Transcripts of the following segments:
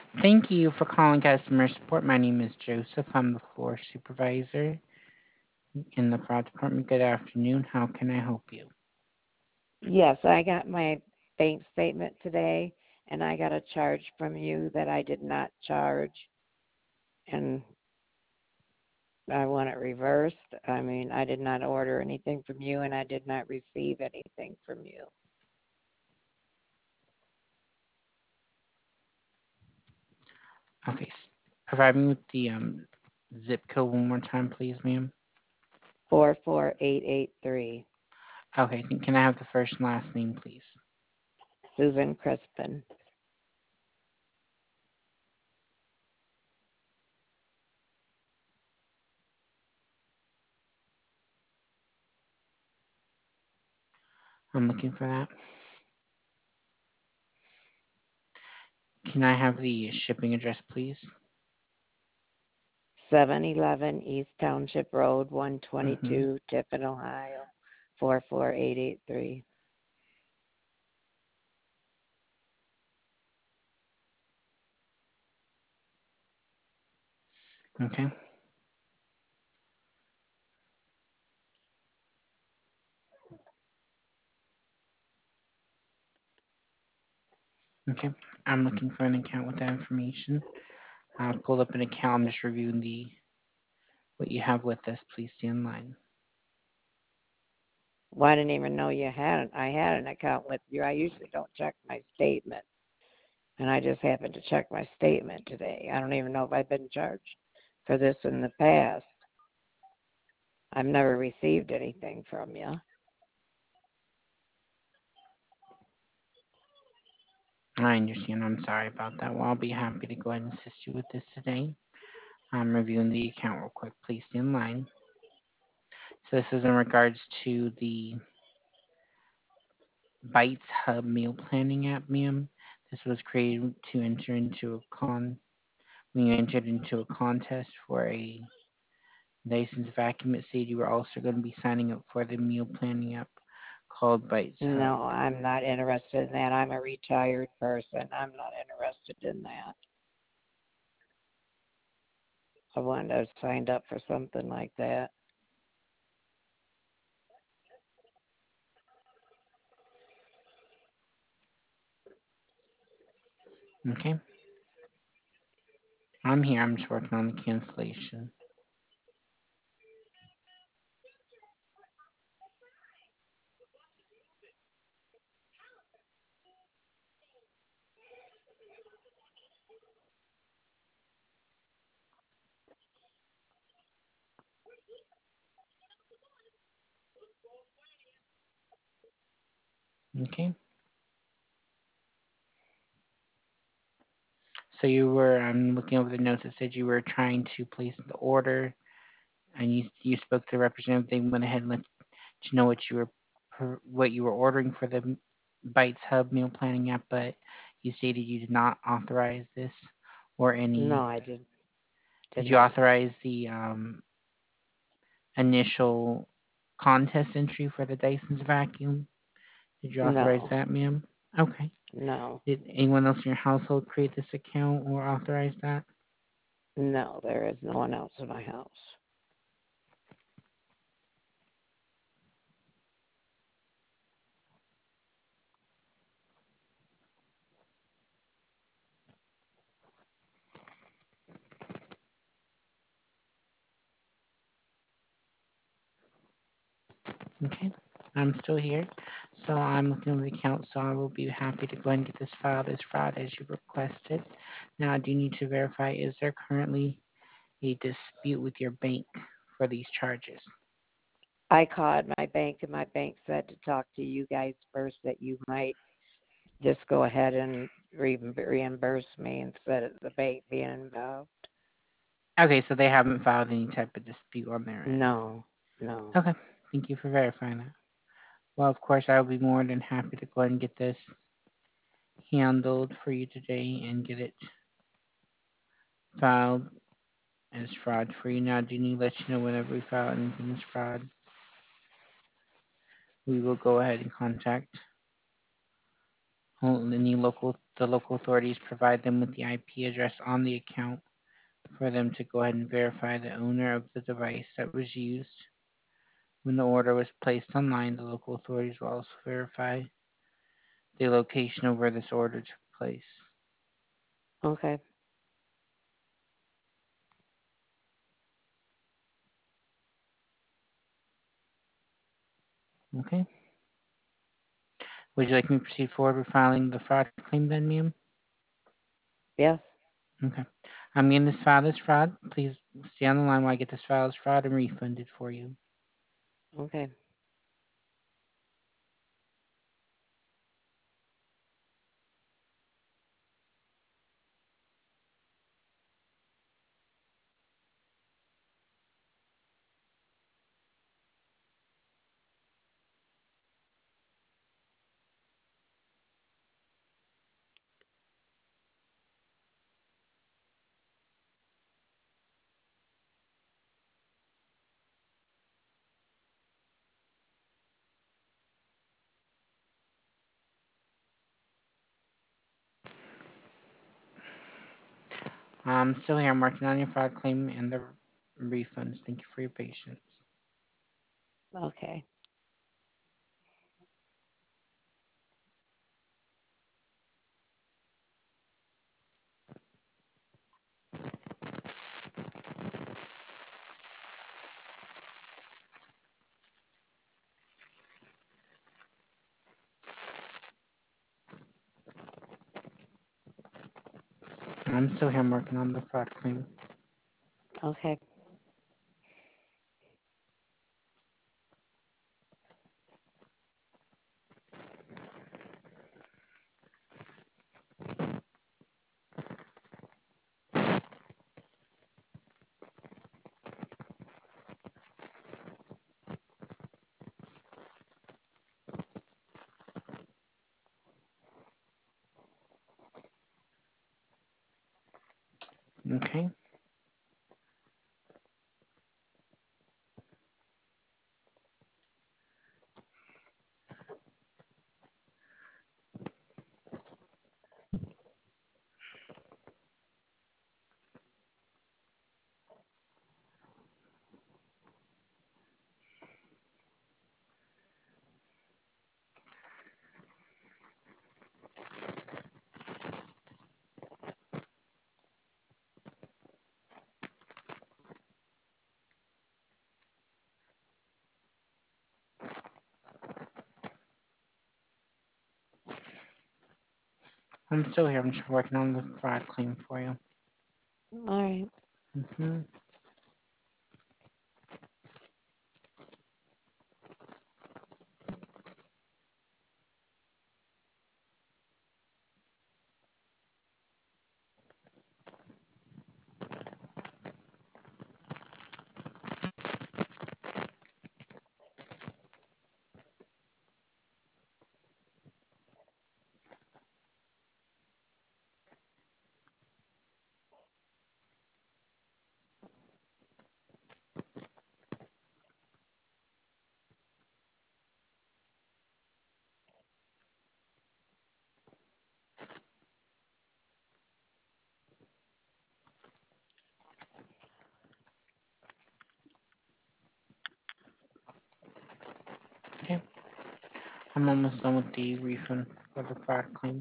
Thank you for calling customer support. My name is Joseph. I'm the floor supervisor in the fraud department. Good afternoon. How can I help you? Yes, I got my bank statement today and I got a charge from you that I did not charge and I want it reversed. I mean, I did not order anything from you and I did not receive anything from you. Okay, provide me with the zip code one more time, please, ma'am. 44883. Okay, can I have the first and last name, please? Susan Crispin. I'm looking for that. Can I have the shipping address, please? 711 East Township Road, Mm-hmm. 122, Tiffin, Ohio, 44883. Okay. Okay. I'm looking for an account with that information. I've pulled up an account. I'm just reviewing the what you have with us. Please stay in line. Well, I didn't even know I had an account with you. I usually don't check my statement. And I just happened to check my statement today. I don't even know if I've been charged for this in the past. I've never received anything from you. I understand. I'm sorry about that. Well, I'll be happy to go ahead and assist you with this today. I'm reviewing the account real quick. Please stay in line. So this is in regards to the Bytes Hub meal planning app, ma'am. This was created to enter into a we entered into a contest for a licensed vacuum. It said you were also going to be signing up for the meal planning app called Bytes Hub. No, I'm not interested in that. I'm a retired person. I'm not interested in that. I wouldn't have signed up for something like that. Okay. I'm here. I'm just working on the cancellation. Okay. So I'm looking over the notes. It said you were trying to place the order, and you spoke to the representative. They went ahead and let you know what you were ordering for the Bytes Hub meal planning app, but you stated you did not authorize this or No, any. I Did did you not. authorize the initial contest entry for the Dyson's vacuum? Did you authorize No, that, ma'am? Okay. no, Did anyone else in your household create this account or authorize that? no, there is no one else in my house. Okay. I'm still here. So I'm looking at the account, so I will be happy to go ahead and get this filed as fraud as you requested. Now, I do need to verify, is there currently a dispute with your bank for these charges? I called my bank and my bank said to talk to you guys first, that you might just go ahead and reimburse me instead of the bank being involved. Okay, so they haven't filed any type of dispute on their end. No, no. Okay, thank you for verifying that. Well, of course, I will be more than happy to go ahead and get this handled for you today and get it filed as fraud free. Now, do you need to let you know whenever we file anything as fraud? We will go ahead and contact The local authorities provide them with the IP address on the account for them to go ahead and verify the owner of the device that was used. When the order was placed online, the local authorities will also verify the location of where this order took place. Okay. Okay. Would you like me to proceed forward with filing the fraud claim then, ma'am? Yes. Okay. I'm getting this filed as fraud. Please stay on the line while I get this filed as fraud and refunded for you. Okay. I'm still here. I'm working on your fraud claim and the refunds. Thank you for your patience. Okay. I'm still here. I'm working on the fraud claim. Okay. Okay. I'm still here. I'm just working on the fraud claim for you. All right. Mm-hmm. Okay. I'm almost done with the refund for the fraud claim.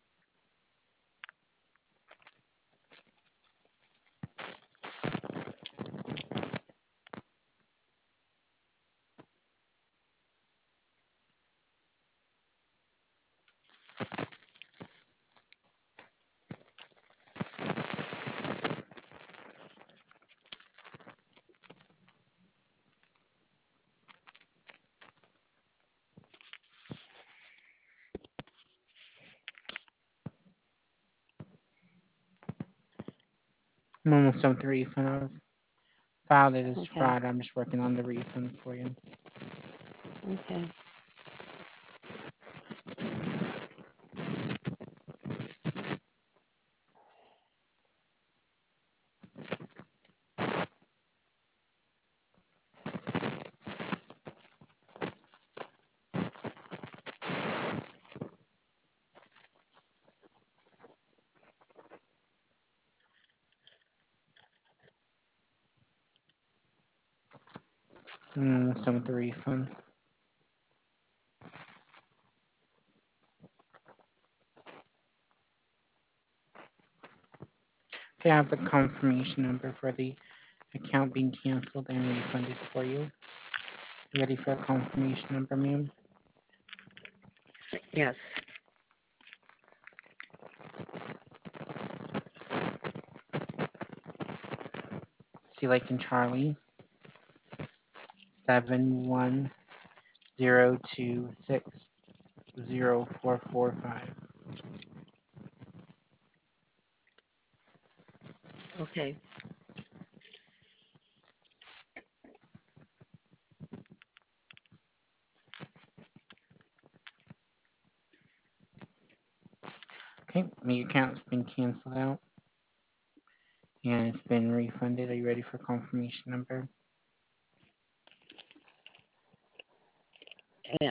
I'm almost done with the refund. I've filed it as Okay. fraud. I'm just working on the refund for you. Okay. Some with the refund. Okay, I have the confirmation number for the account being canceled and refunded for you. You ready for the confirmation number, ma'am? Yes. C like in Charlie, 710260445. Okay. Okay, the account's been canceled out and it's been refunded. Are you ready for confirmation number? Yeah.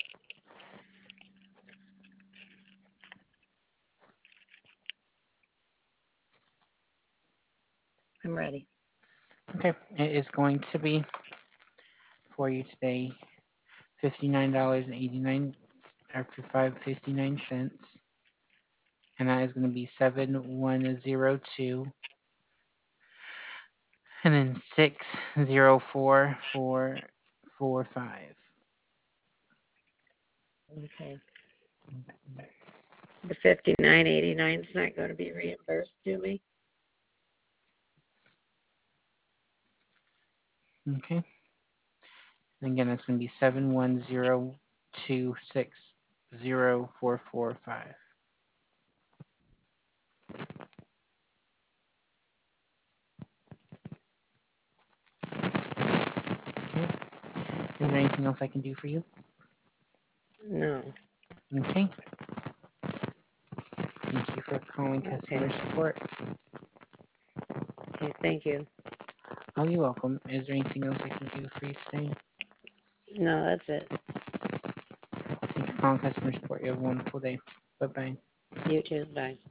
I'm ready. Okay, it is going to be for you today $59.89 or 59 cents, and that is going to be 7102 and then 604445. Okay. The 59.89 is not going to be reimbursed to me. Okay, and again that's going to be 7102604445. Okay, is there anything else I can do for you? No. Okay, thank you for calling customer Okay. support. Okay. Thank you. Oh, you're welcome. Is there anything else I can do for you today? No, that's it. Thank you for calling customer support. You have a wonderful day. Bye-bye. You too. Bye.